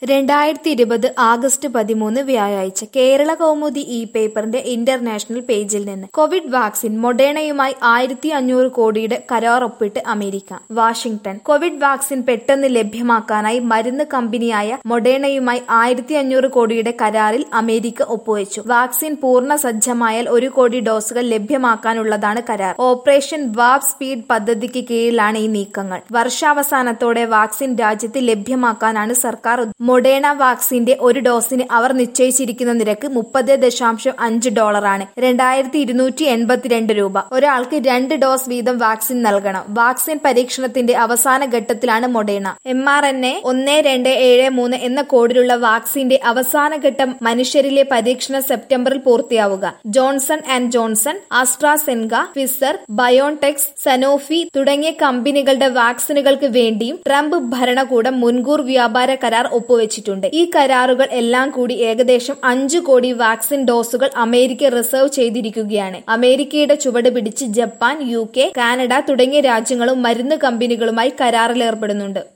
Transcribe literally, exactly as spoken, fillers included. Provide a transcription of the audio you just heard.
രണ്ടായിരത്തി ഇരുപത് ആഗസ്റ്റ് പതിമൂന്ന് വ്യാഴാഴ്ച കേരള കൗമുദി ഇ പേപ്പറിന്റെ ഇന്റർനാഷണൽ പേജിൽ നിന്ന് കോവിഡ് വാക്സിൻ മൊഡേണയുമായി ആയിരത്തി അഞ്ഞൂറ് കോടിയുടെ കരാർ ഒപ്പിട്ട് അമേരിക്ക. വാഷിംഗ്ടൺ. കോവിഡ് വാക്സിൻ പെട്ടെന്ന് ലഭ്യമാക്കാനായി മരുന്ന് കമ്പനിയായ മൊഡേണയുമായി ആയിരത്തി അഞ്ഞൂറ് കോടിയുടെ കരാറിൽ അമേരിക്ക ഒപ്പുവെച്ചു. വാക്സിൻ പൂർണ്ണ സജ്ജമായാൽ ഒരു കോടി ഡോസുകൾ ലഭ്യമാക്കാനുള്ളതാണ് കരാർ. ഓപ്പറേഷൻ വാർപ് സ്പീഡ് പദ്ധതിക്ക് കീഴിലാണ് ഈ നീക്കങ്ങൾ. വർഷാവസാനത്തോടെ വാക്സിൻ രാജ്യത്ത് ലഭ്യമാക്കാനാണ് സർക്കാർ. മൊഡേണ വാക്സിന്റെ ഒരു ഡോസിന് അവർ നിശ്ചയിച്ചിരിക്കുന്ന നിരക്ക് മുപ്പത് ദശാംശം അഞ്ച് ഡോളറാണ്. രണ്ടായിരത്തി ഇരുന്നൂറ്റി എൺപത്തിരണ്ട് രൂപ. ഒരാൾക്ക് രണ്ട് ഡോസ് വീതം വാക്സിൻ നൽകണം. വാക്സിൻ പരീക്ഷണത്തിന്റെ അവസാന ഘട്ടത്തിലാണ് Moderna. M R N A ഒന്ന് രണ്ട് ഏഴ് മൂന്ന് എന്ന കോഡിലുള്ള വാക്സിന്റെ അവസാന ഘട്ടം മനുഷ്യരിലെ പരീക്ഷണം സെപ്റ്റംബറിൽ പൂർത്തിയാവുക. Johnson and Johnson, AstraZeneca, Pfizer, BioNTech, Sanofi തുടങ്ങിയ കമ്പനികളുടെ വാക്സിനുകൾക്ക് വേണ്ടിയും ട്രംപ് ഭരണകൂടം മുൻകൂർ വ്യാപാര കരാർ ഒപ്പുവെച്ചു. ഈ കരാറുകൾ എല്ലാം കൂടി ഏകദേശം അഞ്ചു കോടി വാക്സിൻ ഡോസുകൾ അമേരിക്ക റിസർവ് ചെയ്തിരിക്കുകയാണ്. അമേരിക്കയുടെ ചുവട് പിടിച്ച് ജപ്പാൻ, യു കെ, കാനഡ തുടങ്ങിയ രാജ്യങ്ങളും മരുന്ന് കമ്പനികളുമായി കരാറിലേർപ്പെടുന്നുണ്ട്.